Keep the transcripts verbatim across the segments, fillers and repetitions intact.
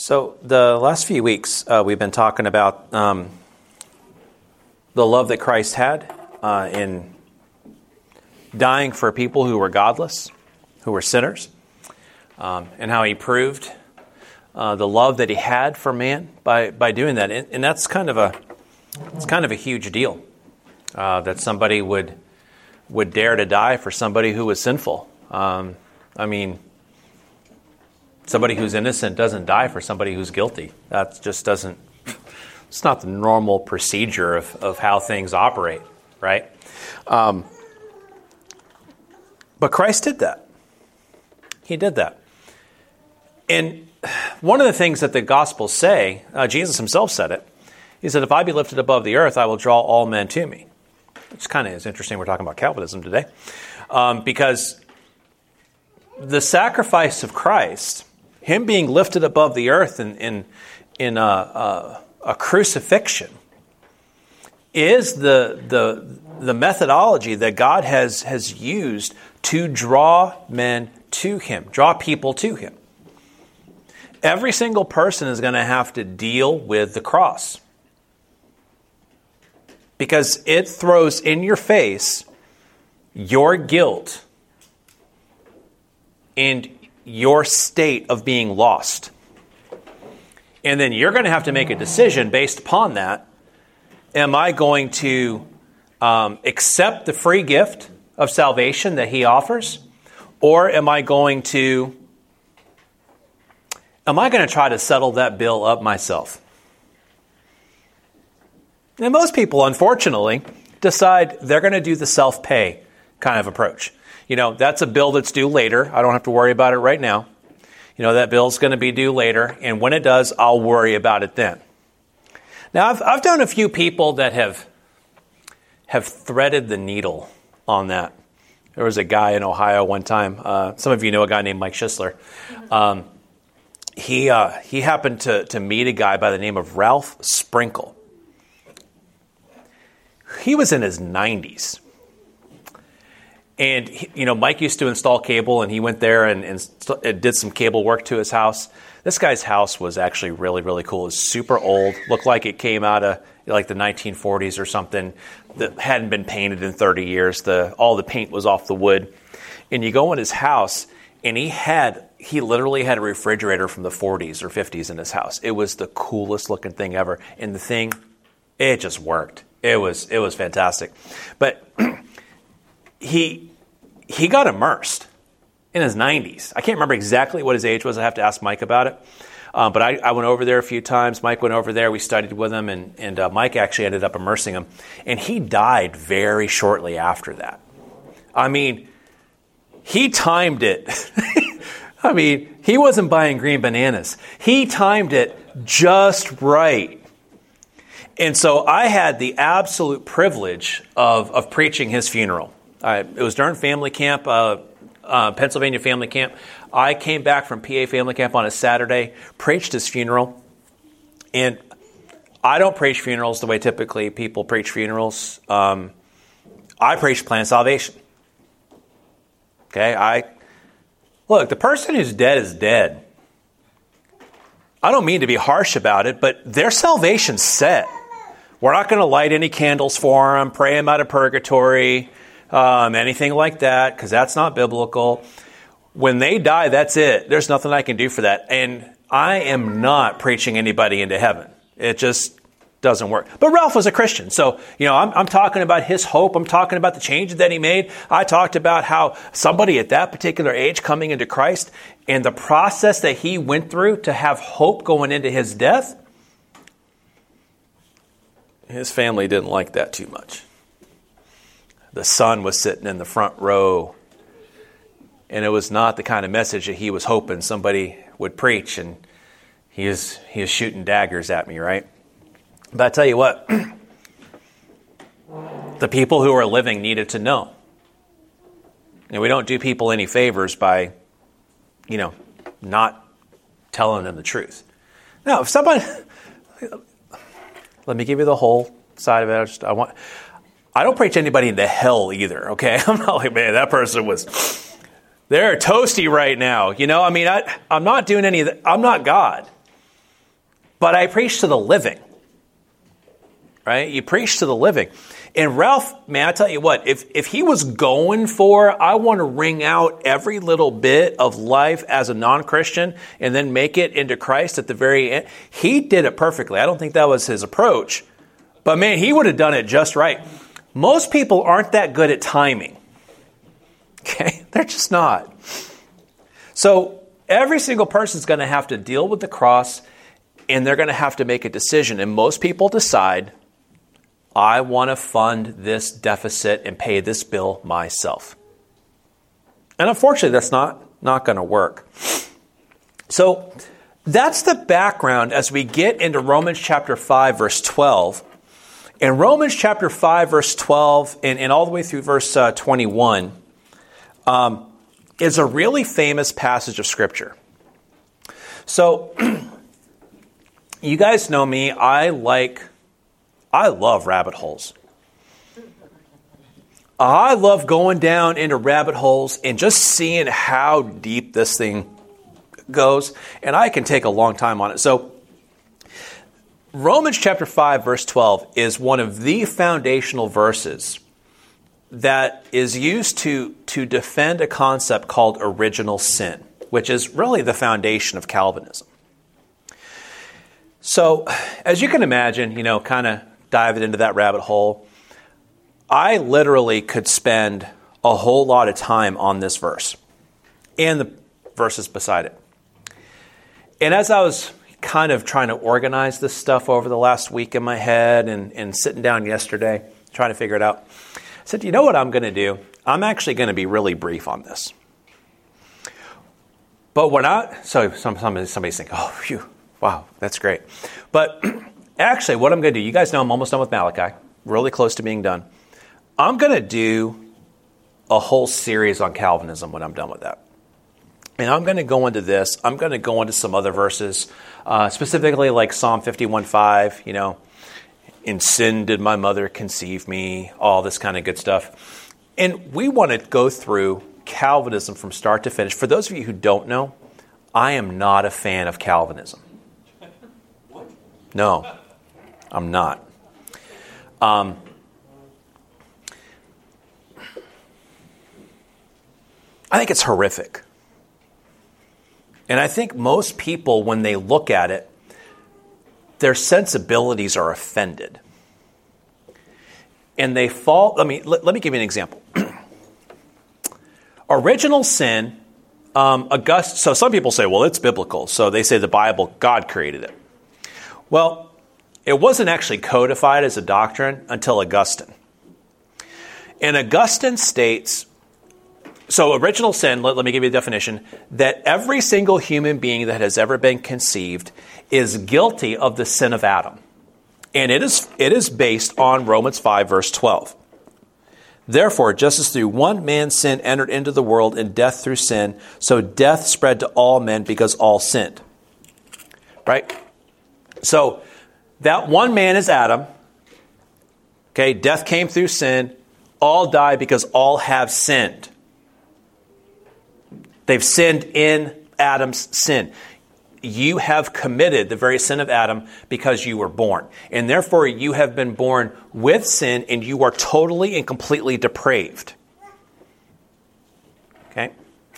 So the last few weeks, uh, we've been talking about um, the love that Christ had uh, in dying for people who were godless, who were sinners, um, and how he proved uh, the love that he had for man by, by doing that. And, and that's kind of a it's kind of a huge deal uh, that somebody would would dare to die for somebody who was sinful. Um, I mean, somebody who's innocent doesn't die for somebody who's guilty. That just doesn't. It's not the normal procedure of, of how things operate, right? Um, but Christ did that. He did that. And one of the things that the Gospels say, uh, Jesus himself said it, he said, if I be lifted above the earth, I will draw all men to me. Which kind of is interesting. We're talking about Calvinism today. Um, because the sacrifice of Christ, him being lifted above the earth in, in, in a, a, a crucifixion, is the, the, the methodology that God has, has used to draw men to him, draw people to him. Every single person is going to have to deal with the cross, because it throws in your face your guilt and your state of being lost. And then you're going to have to make a decision based upon that. Am I going to um, accept the free gift of salvation that he offers? Or am I going to, am I going to try to settle that bill up myself? And most people, unfortunately, decide they're going to do the self-pay kind of approach. You know, that's a bill that's due later. I don't have to worry about it right now. You know, that bill's going to be due later, and when it does, I'll worry about it then. Now, I've I've known a few people that have have threaded the needle on that. There was a guy in Ohio one time. Uh, some of you know a guy named Mike Schisler. Um, he uh, he happened to to meet a guy by the name of Ralph Sprinkle. He was in his nineties. And, he, you know, Mike used to install cable, and he went there and, and st- did some cable work to his house. This guy's house was actually really, really cool. It was super old. Looked like it came out of like the nineteen forties or something that hadn't been painted in thirty years. The all the paint was off the wood. And you go in his house, and he had, he literally had a refrigerator from the forties or fifties in his house. It was the coolest looking thing ever. And the thing, it just worked. It was it was fantastic. But he he got immersed in his nineties. I can't remember exactly what his age was. I have to ask Mike about it. Um, but I, I went over there a few times. Mike went over there. We studied with him, and, and uh, Mike actually ended up immersing him. And he died very shortly after that. I mean, he timed it. I mean, he wasn't buying green bananas. He timed it just right. And so I had the absolute privilege of, of preaching his funeral. I, it was during family camp, uh, uh, Pennsylvania family camp. I came back from P A family camp on a Saturday, preached his funeral. And I don't preach funerals the way typically people preach funerals. Um, I preach plan of salvation. Okay, I look, the person who's dead is dead. I don't mean to be harsh about it, but their salvation's set. We're not going to light any candles for them, pray them out of purgatory, um, anything like that, because that's not biblical. When they die, that's it. There's nothing I can do for that. And I am not preaching anybody into heaven. It just doesn't work. But Ralph was a Christian. So, you know, I'm, I'm talking about his hope. I'm talking about the changes that he made. I talked about how somebody at that particular age coming into Christ and the process that he went through to have hope going into his death. His family didn't like that too much. The son was sitting in the front row, and it was not the kind of message that he was hoping somebody would preach, and he is he is shooting daggers at me, right? But I tell you what, the people who are living needed to know. And we don't do people any favors by, you know, not telling them the truth. Now, if somebody... Let me give you the whole side of it. I, just, I want. I don't preach anybody into hell either, okay? I'm not like, man, that person was, they're toasty right now. You know, I mean, I, I'm not doing any of that. I'm not God. but I preach to the living. Right? You preach to the living. And Ralph, man, I tell you what, if, if he was going for, I want to wring out every little bit of life as a non-Christian and then make it into Christ at the very end, he did it perfectly. I don't think that was his approach. But man, he would have done it just right. Most people aren't that good at timing. Okay? They're just not. So every single person is going to have to deal with the cross, and they're going to have to make a decision. And most people decide, I want to fund this deficit and pay this bill myself. And unfortunately, that's not, not going to work. So that's the background as we get into Romans chapter five, verse twelve. In Romans chapter five, verse twelve, and, and all the way through verse uh, twenty-one, um, is a really famous passage of Scripture. So, you guys know me, I like... I love rabbit holes. I love going down into rabbit holes and just seeing how deep this thing goes. And I can take a long time on it. So Romans chapter five, verse twelve is one of the foundational verses that is used to, to defend a concept called original sin, which is really the foundation of Calvinism. So as you can imagine, you know, kind of diving into that rabbit hole, I literally could spend a whole lot of time on this verse and the verses beside it. And as I was kind of trying to organize this stuff over the last week in my head and, and sitting down yesterday, trying to figure it out, I said, you know what I'm going to do? I'm actually going to be really brief on this. But we're not, so some, somebody, somebody's thinking, oh, phew, wow, that's great. But actually, what I'm going to do, you guys know I'm almost done with Malachi, really close to being done. I'm going to do a whole series on Calvinism when I'm done with that. And I'm going to go into this. I'm going to go into some other verses, uh, specifically like Psalm fifty-one five, you know, in sin did my mother conceive me, all this kind of good stuff. And we want to go through Calvinism from start to finish. For those of you who don't know, I am not a fan of Calvinism. No. I'm not. Um, I think it's horrific. And I think most people, when they look at it, their sensibilities are offended. And they fall, let me, let, let me give you an example. Original sin, um, August, so some people say, well, it's biblical. So they say the Bible, God created it. Well, it wasn't actually codified as a doctrine until Augustine. And Augustine states, so original sin, let, let me give you a definition, that every single human being that has ever been conceived is guilty of the sin of Adam. And it is, it is based on Romans five, verse twelve. Therefore, just as through one man's sin entered into the world and death through sin, so death spread to all men because all sinned. Right? So, that one man is Adam. Okay, death came through sin. All die because all have sinned. They've sinned in Adam's sin. You have committed the very sin of Adam because you were born. And therefore you have been born with sin and you are totally and completely depraved. Okay?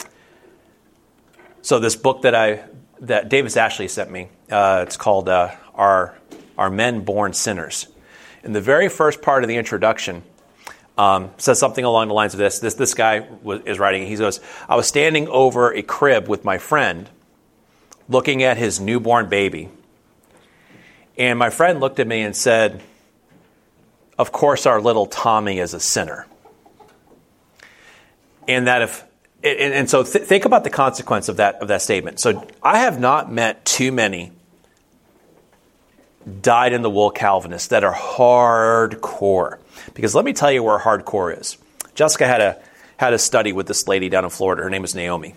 So this book that I that Davis Ashley sent me, uh, it's called uh, Our Are Men Born Sinners? In the very first part of the introduction, um, says something along the lines of this. This this guy was, is writing. He goes, I was standing over a crib with my friend, looking at his newborn baby. And my friend looked at me and said, of course our little Tommy is a sinner. And that if and, and so th- think about the consequence of that of that statement. So I have not met too many dyed-in-the-wool Calvinists that are hardcore. Because let me tell you where hardcore is. Jessica had a had a study with this lady down in Florida. Her name is Naomi.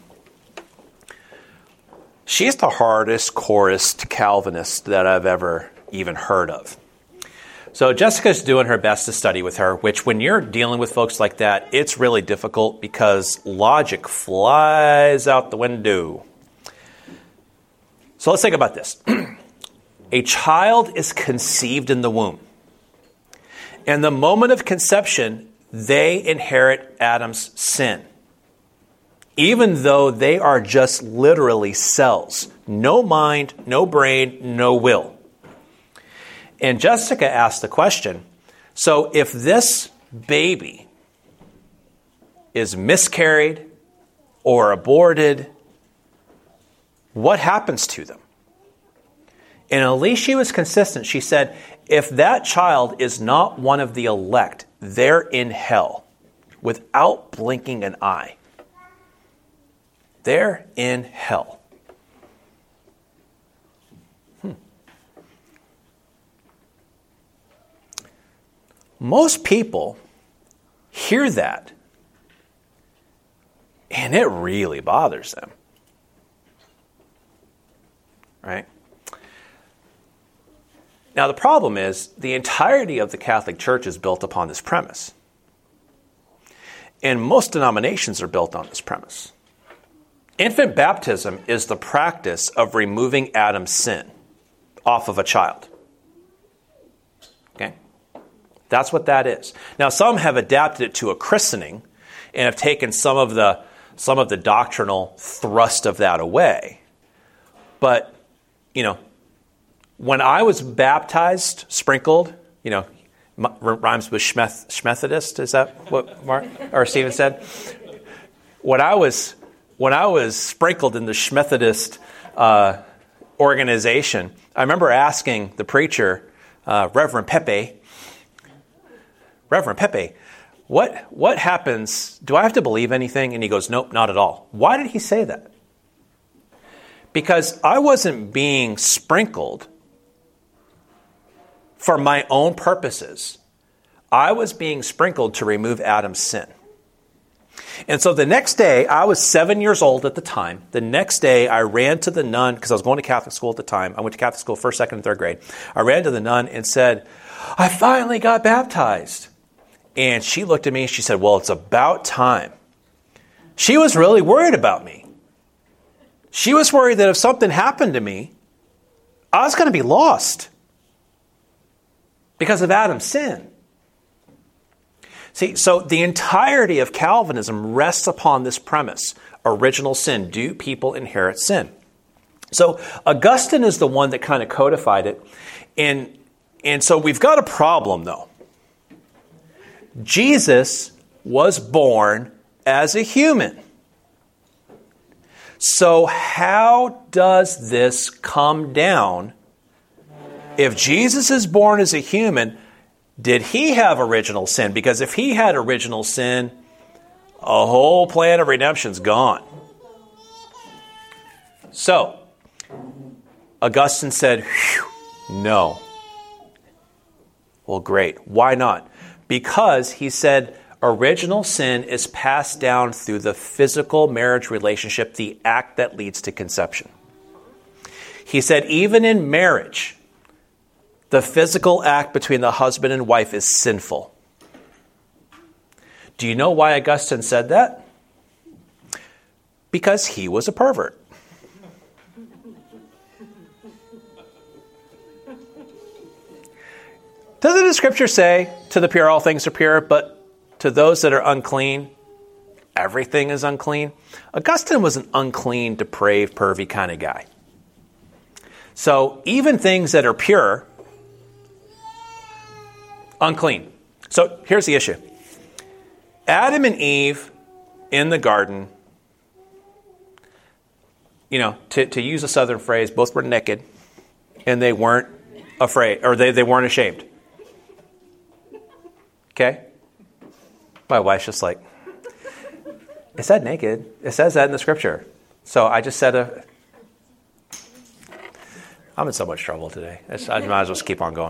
She's the hardest, corest Calvinist that I've ever even heard of. So Jessica's doing her best to study with her, which when you're dealing with folks like that, it's really difficult because logic flies out the window. So let's think about this. a child is conceived in the womb. And the moment of conception, they inherit Adam's sin. Even though they are just literally cells. No mind, no brain, no will. And Jessica asked the question, so if this baby is miscarried or aborted, what happens to them? And Alicia was consistent. She said, if that child is not one of the elect, they're in hell without blinking an eye. They're in hell. Hmm. Most people hear that, and it really bothers them. Right? Now, the problem is the entirety of the Catholic Church is built upon this premise. And most denominations are built on this premise. Infant baptism is the practice of removing Adam's sin off of a child. Okay? That's what that is. Now, some have adapted it to a christening and have taken some of the some of the doctrinal thrust of that away. But, you know, when I was baptized, sprinkled, you know, rhymes with Schmeth, Schmethodist, is that what Mark or Stephen said? When I was when I was sprinkled in the Schmethodist uh, organization, I remember asking the preacher, uh, Reverend Pepe, Reverend Pepe, what what happens? Do I have to believe anything? And he goes, nope, not at all. Why did he say that? Because I wasn't being sprinkled for my own purposes. I was being sprinkled to remove Adam's sin. And so the next day, I was seven years old at the time. The next day, I ran to the nun, because I was going to Catholic school at the time. I went to Catholic school first, second, and third grade. I ran to the nun and said, I finally got baptized. And she looked at me and she said, well, it's about time. She was really worried about me. She was worried that if something happened to me, I was going to be lost because of Adam's sin. See, so the entirety of Calvinism rests upon this premise. Original sin. Do people inherit sin? So Augustine is the one that kind of codified it. And, and so we've got a problem, though. Jesus was born as a human. So how does this come down? If Jesus is born as a human, did he have original sin? Because if he had original sin, a whole plan of redemption's gone. So, Augustine said, no. Well, great. Why not? Because he said original sin is passed down through the physical marriage relationship, the act that leads to conception. He said even in marriage, the physical act between the husband and wife is sinful. Do you know why Augustine said that? Because he was a pervert. Doesn't the scripture say, to the pure all things are pure, but to those that are unclean, everything is unclean? Augustine was an unclean, depraved, pervy kind of guy. So even things that are pure, unclean. So here's the issue. Adam and Eve in the garden, you know, to, to use a southern phrase, both were naked and they weren't afraid, or they, they weren't ashamed. Okay? My wife's just like, it said naked. It says that in the scripture. So I just said a... I'm in so much trouble today. It's, I might as well keep on going.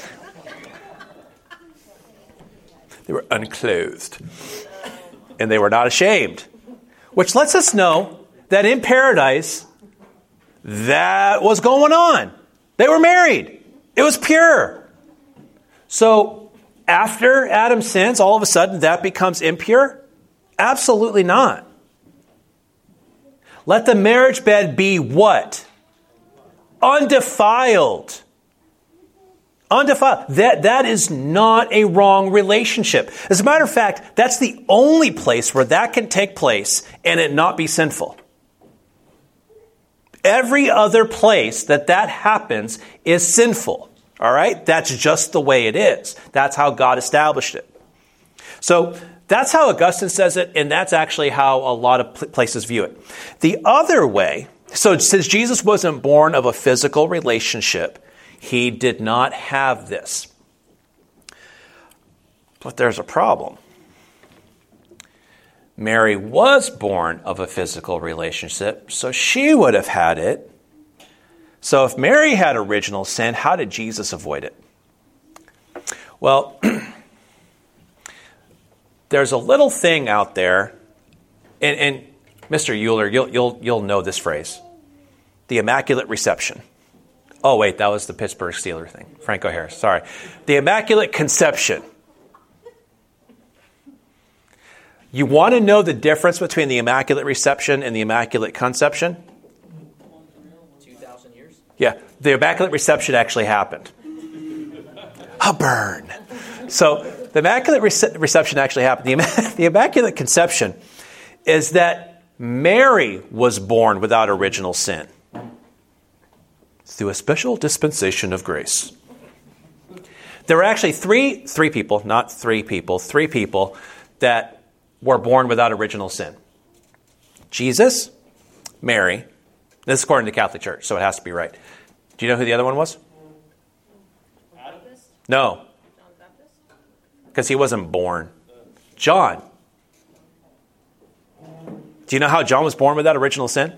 They were unclothed. And they were not ashamed. Which lets us know that in paradise, that was going on. They were married. It was pure. So after Adam sins, all of a sudden that becomes impure? Absolutely not. Let the marriage bed be what? Undefiled. Undefiled. That, that is not a wrong relationship. As a matter of fact, that's the only place where that can take place and it not be sinful. Every other place that that happens is sinful. All right? That's just the way it is. That's how God established it. So that's how Augustine says it, and that's actually how a lot of places view it. The other way, so since Jesus wasn't born of a physical relationship, he did not have this. But there's a problem. Mary was born of a physical relationship, so she would have had it. So if Mary had original sin, how did Jesus avoid it? Well, there's a little thing out there, and, and Mister Euler, you'll, you'll, you'll know this phrase, the Immaculate Reception. Oh, wait, that was the Pittsburgh Steelers thing. Franco Harris, sorry. The Immaculate Conception. You want to know the difference between the Immaculate Reception and the Immaculate Conception? two thousand years? Yeah, the Immaculate Reception actually happened. A burn. So the Immaculate Rece- Reception actually happened. The, Im- the Immaculate Conception is that Mary was born without original sin through a special dispensation of grace. There were actually three, three people, not three people, three people that were born without original sin. Jesus, Mary. This is according to the Catholic Church, so it has to be right. Do you know who the other one was? Adam? No. Because he wasn't born. John. Do you know how John was born without original sin?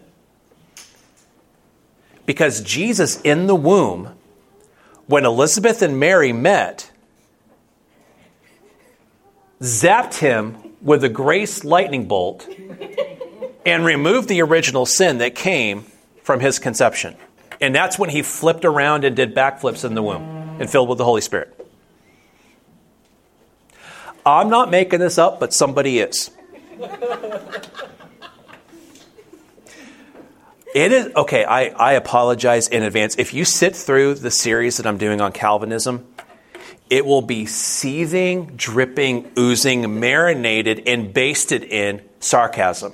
Because Jesus in the womb, when Elizabeth and Mary met, zapped him with a grace lightning bolt and removed the original sin that came from his conception. And that's when he flipped around and did backflips in the womb and filled with the Holy Spirit. I'm not making this up, but somebody is. It is, okay, I, I apologize in advance. If you sit through the series that I'm doing on Calvinism, it will be seething, dripping, oozing, marinated, and basted in sarcasm.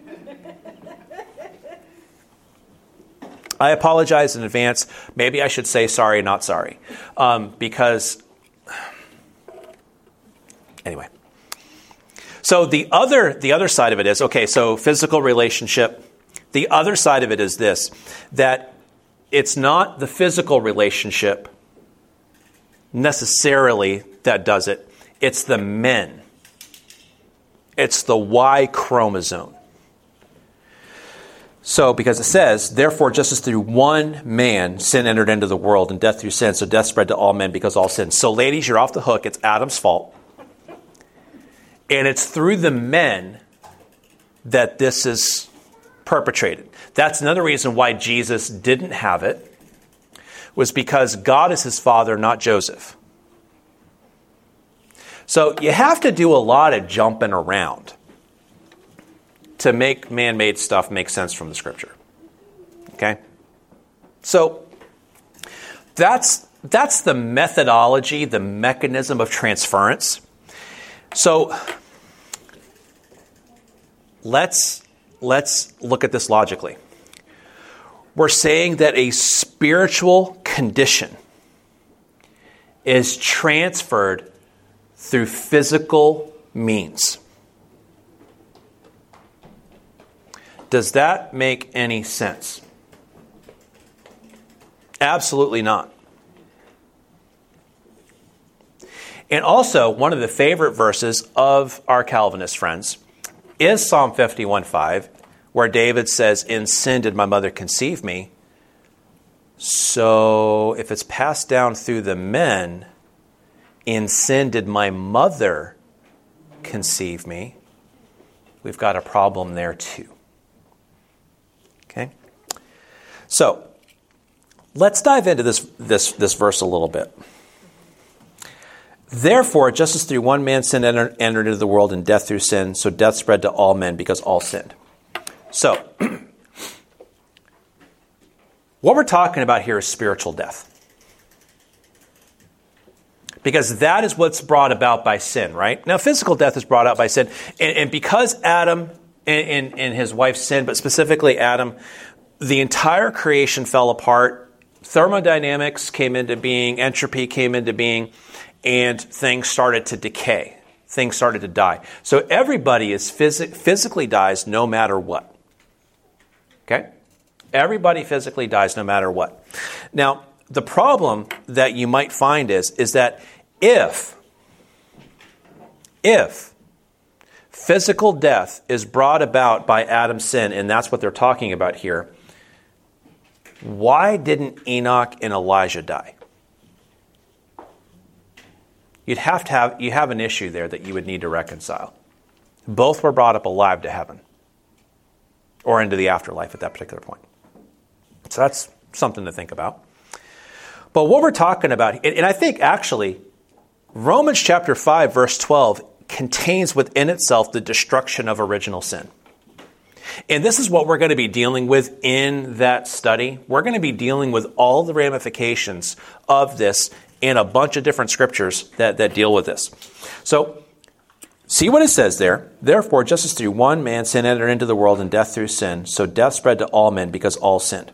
I apologize in advance. Maybe I should say sorry, not sorry. Um, because, anyway. So the other, the other side of it is, okay, so physical relationship. The other side of it is this, that it's not the physical relationship necessarily that does it. It's the men. It's the Y chromosome. So, because it says, therefore, just as through one man sin entered into the world, and death through sin, so death spread to all men because all sinned. So, ladies, you're off the hook. It's Adam's fault. And it's through the men that this is perpetrated. That's another reason why Jesus didn't have it, was because God is his father, not Joseph. So you have to do a lot of jumping around to make man-made stuff make sense from the scripture. Okay? So that's that's the methodology, the mechanism of transference. So let's let's look at this logically. We're saying that a spiritual condition is transferred through physical means. Does that make any sense? Absolutely not. And also, one of the favorite verses of our Calvinist friends is Psalm fifty-one five, where David says, "In sin did my mother conceive me." So if it's passed down through the men, in sin did my mother conceive me, we've got a problem there too. Okay? So let's dive into this, this, this verse a little bit. Therefore, just as through one man sin entered, entered into the world, and death through sin, so death spread to all men because all sinned. So, what we're talking about here is spiritual death. Because that is what's brought about by sin, right? Now, physical death is brought about by sin. And, and because Adam and, and, and his wife sinned, but specifically Adam, the entire creation fell apart. Thermodynamics came into being, entropy came into being, and things started to decay. Things started to die. So everybody is phys- physically dies no matter what. Okay? Everybody physically dies no matter what. Now, the problem that you might find is, is that if, if physical death is brought about by Adam's sin, and that's what they're talking about here, why didn't Enoch and Elijah die? You'd have to have, you have an issue there that you would need to reconcile. Both were brought up alive to heaven or into the afterlife at that particular point. So that's something to think about. But what we're talking about, and I think actually Romans chapter five, verse twelve contains within itself the destruction of original sin. And this is what we're going to be dealing with in that study. We're going to be dealing with all the ramifications of this in a bunch of different scriptures that, that deal with this. So, see what it says there. Therefore, just as through one man sin entered into the world and death through sin, so death spread to all men because all sinned.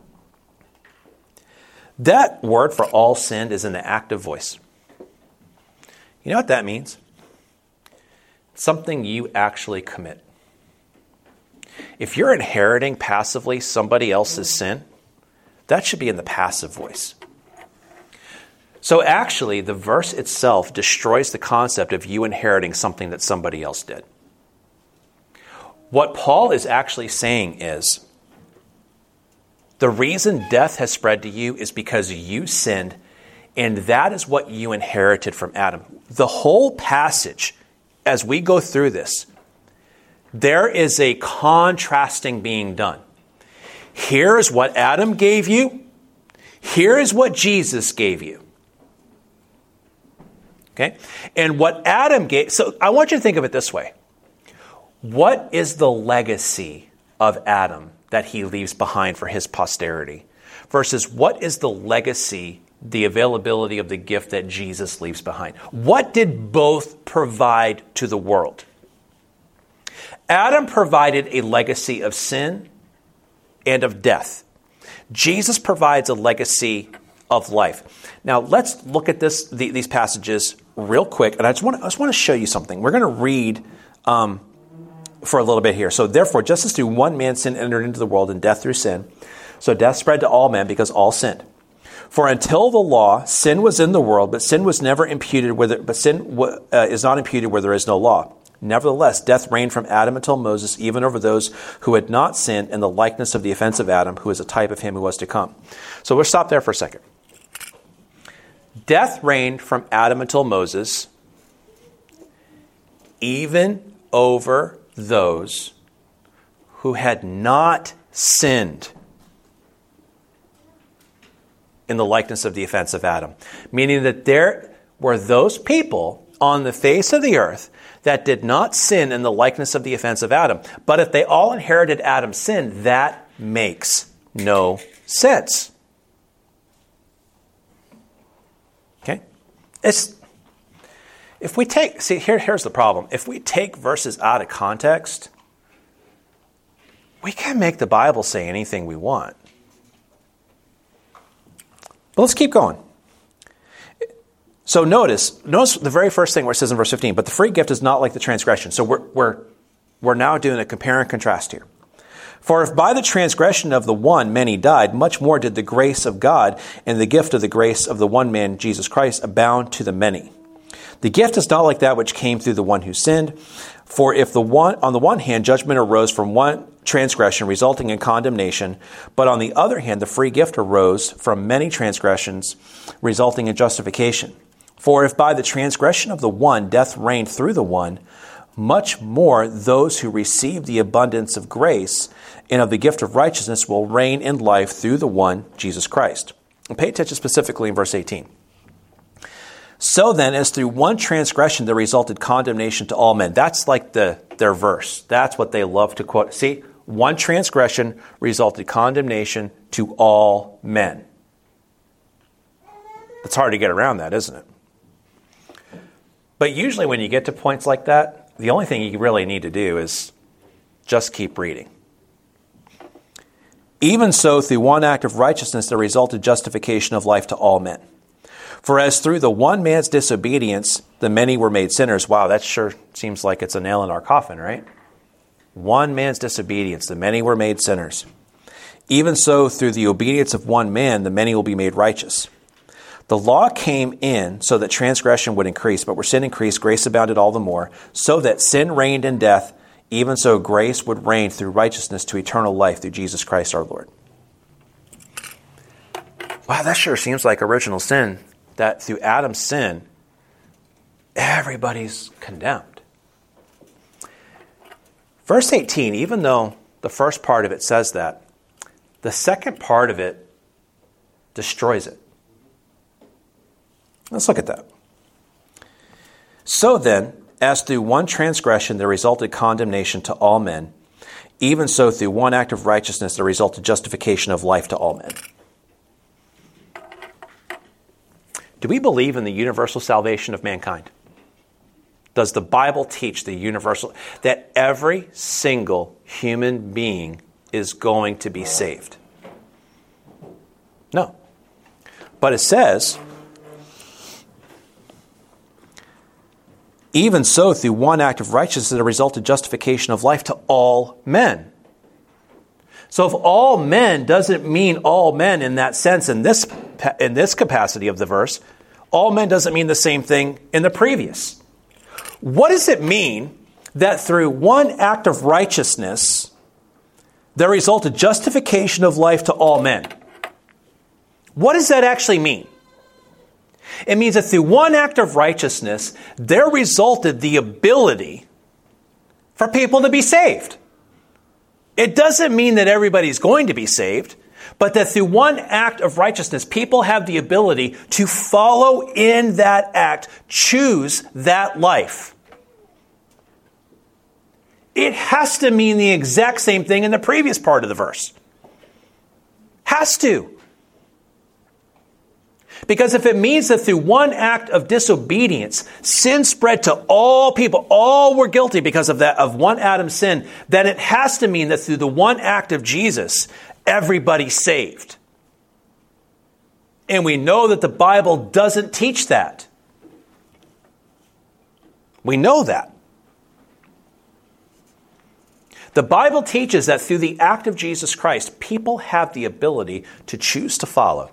That word for all sinned is in the active voice. You know what that means? Something you actually commit. If you're inheriting passively somebody else's sin, that should be in the passive voice. So actually, the verse itself destroys the concept of you inheriting something that somebody else did. What Paul is actually saying is, the reason death has spread to you is because you sinned, and that is what you inherited from Adam. The whole passage, as we go through this, there is a contrasting being done. Here is what Adam gave you. Here is what Jesus gave you. Okay? And what Adam gave... So I want you to think of it this way. What is the legacy of Adam that he leaves behind for his posterity? Versus what is the legacy, the availability of the gift that Jesus leaves behind? What did both provide to the world? Adam provided a legacy of sin and of death. Jesus provides a legacy of life. Now, let's look at this, the, these passages real quick. And I just want to, I just want to show you something. We're going to read um, for a little bit here. So, therefore, just as through one man sin entered into the world and death through sin, so death spread to all men because all sinned. For until the law, sin was in the world, but sin was never imputed where there, but sin w- uh, is not imputed where there is no law. Nevertheless, death reigned from Adam until Moses, even over those who had not sinned in the likeness of the offense of Adam, who is a type of him who was to come. So we'll stop there for a second. Death reigned from Adam until Moses, even over those who had not sinned in the likeness of the offense of Adam. Meaning that there were those people on the face of the earth that did not sin in the likeness of the offense of Adam. But if they all inherited Adam's sin, that makes no sense. Okay? It's, if we take, see, here, here's the problem. If we take verses out of context, we can make the Bible say anything we want. But let's keep going. So notice, notice the very first thing where it says in verse fifteen, but the free gift is not like the transgression. So we're, we're, we're now doing a compare and contrast here. For if by the transgression of the one many died, much more did the grace of God and the gift of the grace of the one man, Jesus Christ, abound to the many. The gift is not like that which came through the one who sinned. For if the one, on the one hand, judgment arose from one transgression, resulting in condemnation, but on the other hand, the free gift arose from many transgressions, resulting in justification. For if by the transgression of the one death reigned through the one, much more those who receive the abundance of grace and of the gift of righteousness will reign in life through the one, Jesus Christ. And pay attention specifically in verse eighteen. So then, as through one transgression there resulted condemnation to all men. That's like the their verse. That's what they love to quote. See, one transgression resulted condemnation to all men. It's hard to get around that, isn't it? But usually when you get to points like that, the only thing you really need to do is just keep reading. Even so, through one act of righteousness, there resulted justification of life to all men. For as through the one man's disobedience, the many were made sinners. Wow, that sure seems like it's a nail in our coffin, right? One man's disobedience, the many were made sinners. Even so, through the obedience of one man, the many will be made righteous. The law came in so that transgression would increase, but where sin increased, grace abounded all the more, so that sin reigned in death, even so grace would reign through righteousness to eternal life through Jesus Christ our Lord. Wow, that sure seems like original sin, that through Adam's sin, everybody's condemned. Verse eighteen, even though the first part of it says that, the second part of it destroys it. Let's look at that. So then, as through one transgression there resulted condemnation to all men, even so through one act of righteousness there resulted justification of life to all men. Do we believe in the universal salvation of mankind? Does the Bible teach the universal, that every single human being is going to be saved? No. But it says, even so, through one act of righteousness, there resulted justification of life to all men. So if all men doesn't mean all men in that sense, in this, in this capacity of the verse, all men doesn't mean the same thing in the previous. What does it mean that through one act of righteousness, there resulted justification of life to all men? What does that actually mean? It means that through one act of righteousness, there resulted the ability for people to be saved. It doesn't mean that everybody's going to be saved, but that through one act of righteousness, people have the ability to follow in that act, choose that life. It has to mean the exact same thing in the previous part of the verse. Has to. Because if it means that through one act of disobedience, sin spread to all people, all were guilty because of that, of one Adam's sin, then it has to mean that through the one act of Jesus, everybody's saved. And we know that the Bible doesn't teach that. We know that. The Bible teaches that through the act of Jesus Christ, people have the ability to choose to follow.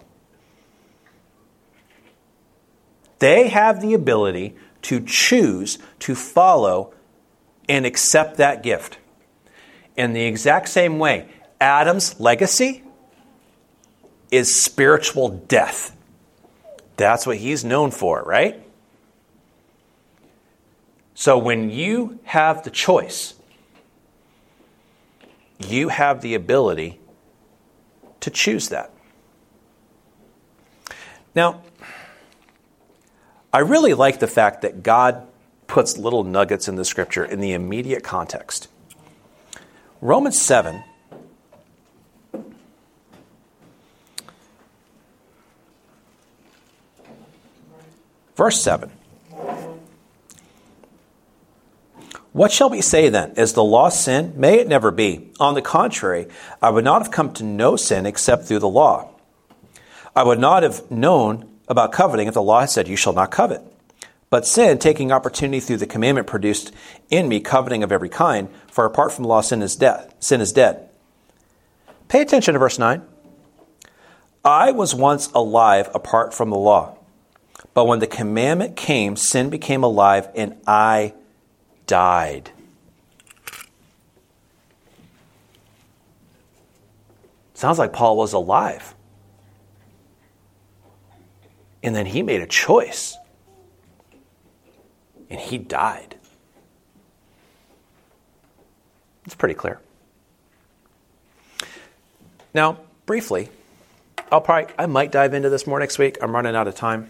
They have the ability to choose to follow and accept that gift. In the exact same way, Adam's legacy is spiritual death. That's what he's known for, right? So when you have the choice, you have the ability to choose that. Now, I really like the fact that God puts little nuggets in the scripture in the immediate context. Romans seven, verse seven. What shall we say then? Is the law sin? May it never be. On the contrary, I would not have come to know sin except through the law. I would not have known about coveting if the law had said, you shall not covet. But sin, taking opportunity through the commandment, produced in me coveting of every kind, for apart from the law, sin is death. Sin is dead. Pay attention to verse nine. I was once alive apart from the law, but when the commandment came, sin became alive and I died. Sounds like Paul was alive. And then he made a choice. And he died. It's pretty clear. Now, briefly, I'll probably, I might dive into this more next week. I'm running out of time.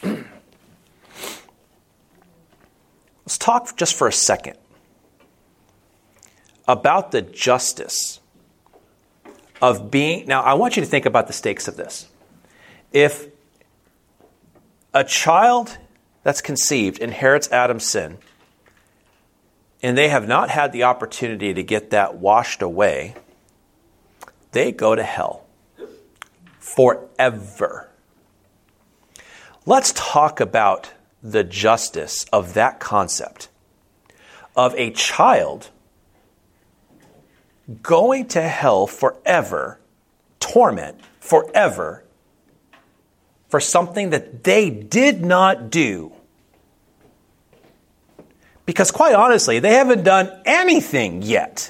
Let's talk just for a second about the justice of being... Now, I want you to think about the stakes of this. If a child that's conceived inherits Adam's sin, and they have not had the opportunity to get that washed away, they go to hell forever. Let's talk about the justice of that concept of a child going to hell forever, torment forever, for something that they did not do. Because quite honestly, they haven't done anything yet.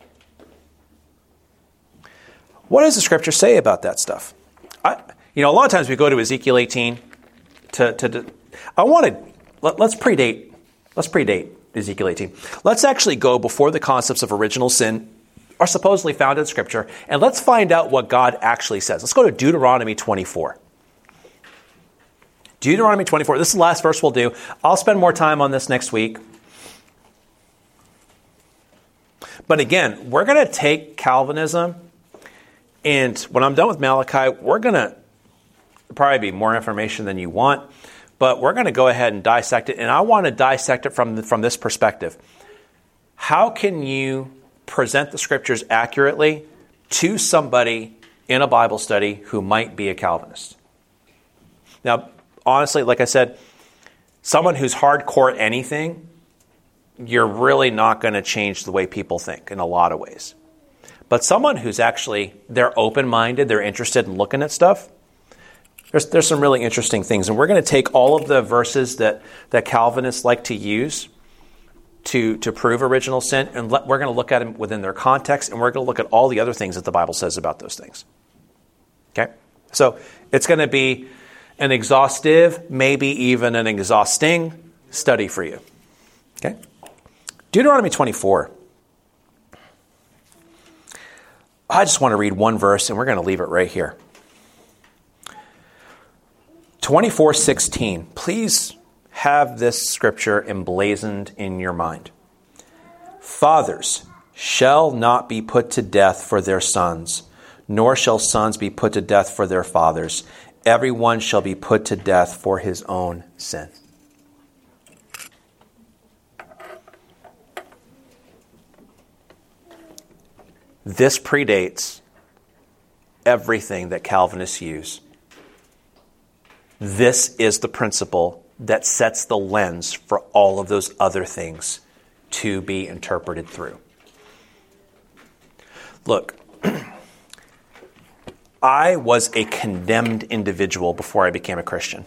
What does the scripture say about that stuff? I, you know, a lot of times we go to Ezekiel eighteen to, to, to I want to, let, let's predate, let's predate Ezekiel eighteen. Let's actually go before the concepts of original sin are supposedly found in Scripture, and let's find out what God actually says. Let's go to Deuteronomy twenty-four. Deuteronomy twenty-four. This is the last verse we'll do. I'll spend more time on this next week. But again, we're going to take Calvinism, and when I'm done with Malachi, we're going to probably be more information than you want, but we're going to go ahead and dissect it, and I want to dissect it from, from this perspective. How can you present the scriptures accurately to somebody in a Bible study who might be a Calvinist? Now, honestly, like I said, someone who's hardcore anything, you're really not going to change the way people think in a lot of ways. But someone who's actually, they're open-minded, they're interested in looking at stuff, there's, there's some really interesting things. And we're going to take all of the verses that, that Calvinists like to use to, to prove original sin, and let, we're going to look at them within their context, and we're going to look at all the other things that the Bible says about those things. Okay? So it's going to be an exhaustive, maybe even an exhausting study for you. Okay? Deuteronomy twenty-four. I just want to read one verse, and we're going to leave it right here. twenty-four sixteen. Please have this scripture emblazoned in your mind. Fathers shall not be put to death for their sons, nor shall sons be put to death for their fathers. Everyone shall be put to death for his own sin. This predates everything that Calvinists use. This is the principle that sets the lens for all of those other things to be interpreted through. Look, I was a condemned individual before I became a Christian.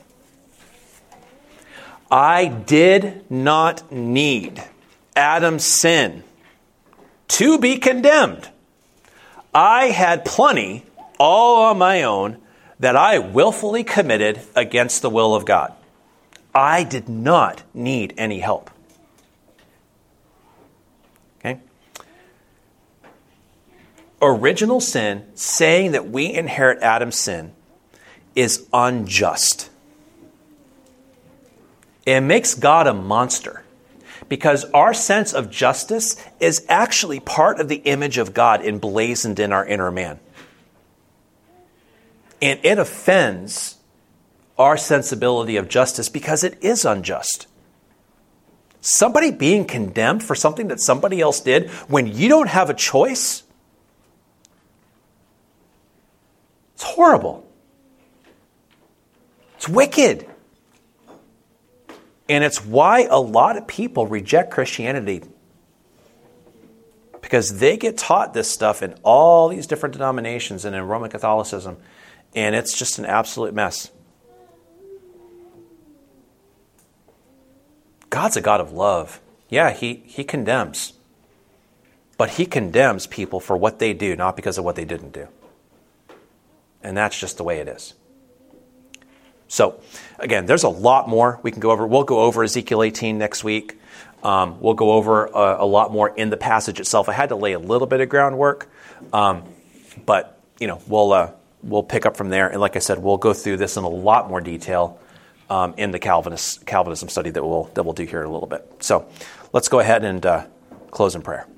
I did not need Adam's sin to be condemned. I had plenty all on my own that I willfully committed against the will of God. I did not need any help. Okay? Original sin, saying that we inherit Adam's sin, is unjust. It makes God a monster, because our sense of justice is actually part of the image of God emblazoned in our inner man. And it offends our sensibility of justice because it is unjust. Somebody being condemned for something that somebody else did when you don't have a choice, it's horrible. It's wicked. And it's why a lot of people reject Christianity, because they get taught this stuff in all these different denominations and in Roman Catholicism, and it's just an absolute mess. God's a God of love. Yeah, he, he condemns. But he condemns people for what they do, not because of what they didn't do. And that's just the way it is. So, again, there's a lot more we can go over. We'll go over Ezekiel eighteen next week. Um, we'll go over a, a lot more in the passage itself. I had to lay a little bit of groundwork, um, but you know, we'll uh, we'll pick up from there. And like I said, we'll go through this in a lot more detail um, in the Calvinist Calvinism study that we'll that we'll do here in a little bit. So, let's go ahead and uh, close in prayer.